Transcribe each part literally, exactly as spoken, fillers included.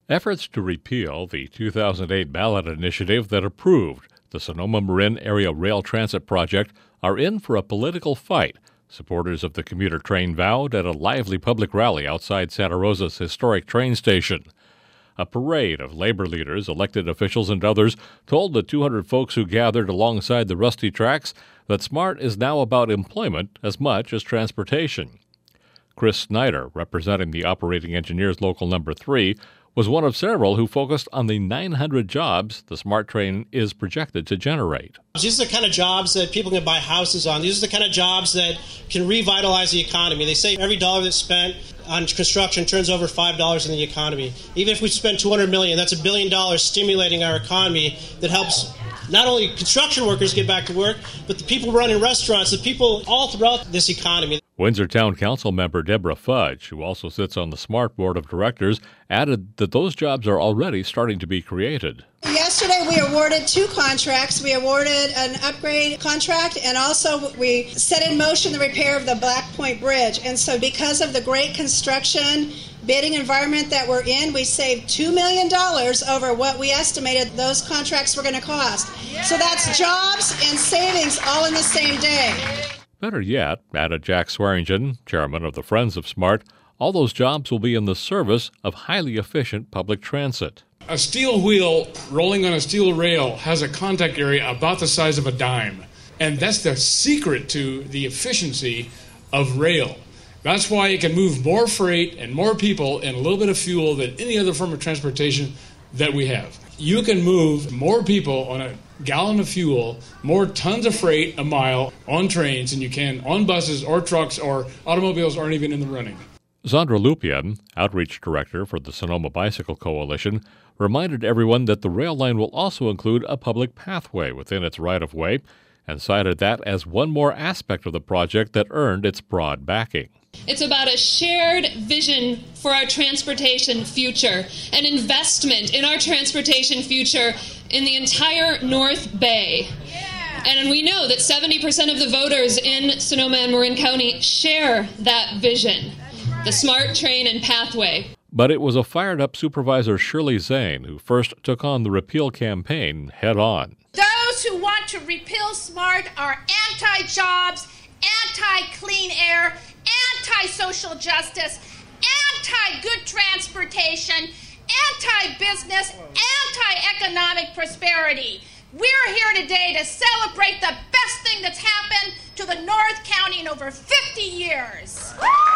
Efforts to repeal the two thousand eight ballot initiative that approved the Sonoma Marin Area Rail Transit Project are in for a political fight. Supporters of the commuter train vowed at a lively public rally outside Santa Rosa's historic train station. A parade of labor leaders, elected officials, and others told the two hundred folks who gathered alongside the rusty tracks that SMART is now about employment as much as transportation. Chris Snyder, representing the Operating Engineers Local Number three, was one of several who focused on the nine hundred jobs the SMART train is projected to generate. These are the kind of jobs that people can buy houses on. These are the kind of jobs that can revitalize the economy. They say every dollar that's spent on construction turns over five dollars in the economy. Even if we spend two hundred million dollars, that's a billion dollars stimulating our economy that helps not only construction workers get back to work, but the people running restaurants, the people all throughout this economy. Windsor Town Council member Deborah Fudge, who also sits on the SMART Board of Directors, added that those jobs are already starting to be created. Yesterday we awarded two contracts. We awarded an upgrade contract, and also we set in motion the repair of the Black Point Bridge. And so because of the great construction bidding environment that we're in, we saved two million dollars over what we estimated those contracts were going to cost. So that's jobs and savings all in the same day. Better yet, added Jack Swearingen, chairman of the Friends of SMART, all those jobs will be in the service of highly efficient public transit. A steel wheel rolling on a steel rail has a contact area about the size of a dime. And that's the secret to the efficiency of rail. That's why it can move more freight and more people and a little bit of fuel than any other form of transportation that we have. You can move more people on a gallon of fuel, more tons of freight a mile on trains than you can on buses or trucks or automobiles aren't even in the running. Zandra Lupien, outreach director for the Sonoma Bicycle Coalition, reminded everyone that the rail line will also include a public pathway within its right-of-way and cited that as one more aspect of the project that earned its broad backing. It's about a shared vision for our transportation future, an investment in our transportation future in the entire North Bay. Yeah. And we know that seventy percent of the voters in Sonoma and Marin County share that vision, right. The SMART train and pathway. But it was a fired-up Supervisor Shirley Zane who first took on the repeal campaign head-on. Those who want to repeal SMART are anti-jobs, anti-clean air, anti-social justice, anti-good transportation, anti-business, anti-economic prosperity. We're here today to celebrate the best thing that's happened to the North County in over fifty years.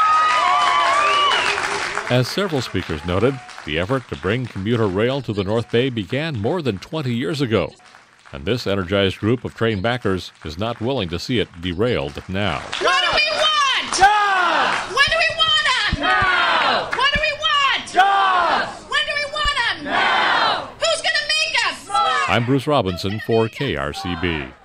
As several speakers noted, the effort to bring commuter rail to the North Bay began more than twenty years ago, and this energized group of train backers is not willing to see it derailed now. What do we want? Jobs! When do we want them? Now! What do we want? Jobs! When do we want them? Now! Who's going to make us? I'm Bruce Robinson for K R C B.